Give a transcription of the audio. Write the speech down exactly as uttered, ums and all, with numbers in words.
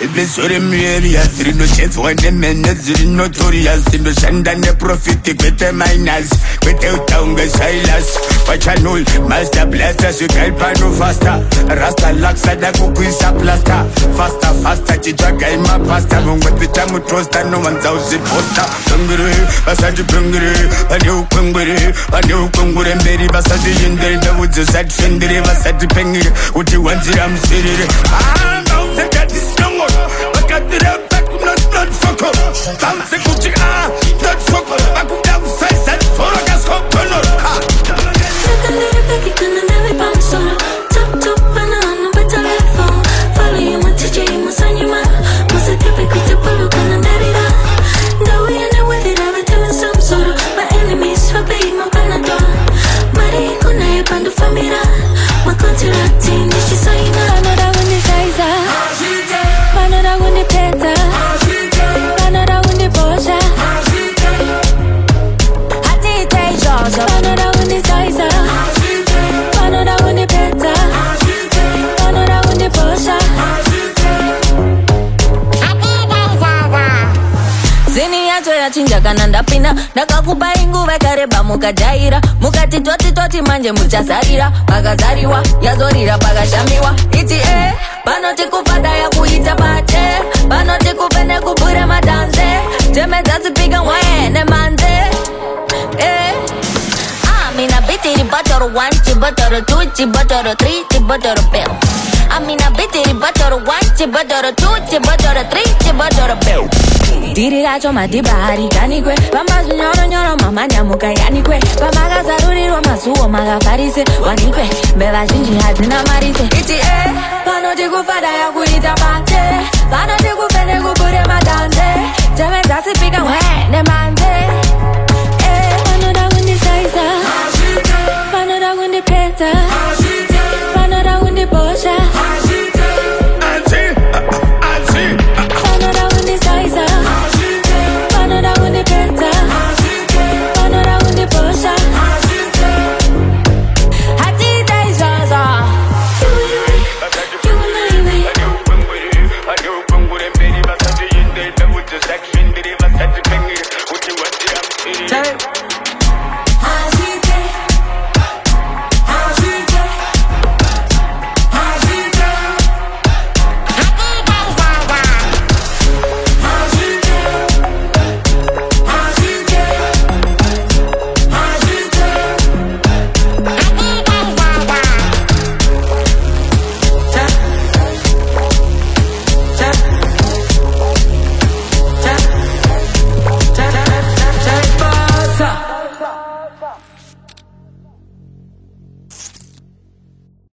place or in areas. Three no chance when the men is notorious. In the sand and the profit, with the miners, with the tongue silas. But I know, master blasters, you can no faster. Rasta laxa, the cook is a plaster. Faster, faster, chicha, game, my pasta. But the time we trust, no one's out the poster. Hungry, Basaji Pungri, a new Pungri, a new Pungri, and Betty Basaji in the woods, a sad finger, Basaji Pengi, what you want to am city. Ah, no, they got this number. I got the back, not not fuck up. Bounce the Gucci, ah, not fuck up. I could have face and for a gas cup, turn up. Take a little bit, can I never bounce solo? Top, top, banana, but telephone. Follow you, my teacher, you must sign you, man. Must I keep it quick to follow, can I let it out? Go in and with it, I've telling some sort of. My enemies, for pay my panadol. Marie, kuna ye bandu famira. My contract team, she say na. Banana wundi saiza, banana wundi peta, banana wundi bosha. Hati ite jojo, banana wundi saiza, banana wundi peta, banana wundi bosha. Zini yacho ya chinja kananda pina. Nakakupa inguve kareba mukajaira. Mukati toti toti manje muchasarira. Pagazariwa, yazorira pagashamiwa. Iti eh, panoti kufada ya kuita pate. Panoti kufene kupure madanze. Jeme zazi piga wene manze. Eh, ah, mina biti di butter one, chi butter two, chi butter three, chi butter bill. I mean a biti di butter one, chi butter two, chi butter three, chi butter bill. Diri racho madibari kanikwe. Bamba nyoro nyoro mama nyamuka yanikwe. Bamba gazaruri roma suo maga farise. Wanikwe, beba jinji hazina marise. Iti eh, pano tiku fada ya kuita pate. Pano tiku fene kupure madanze. Jeme zasi pika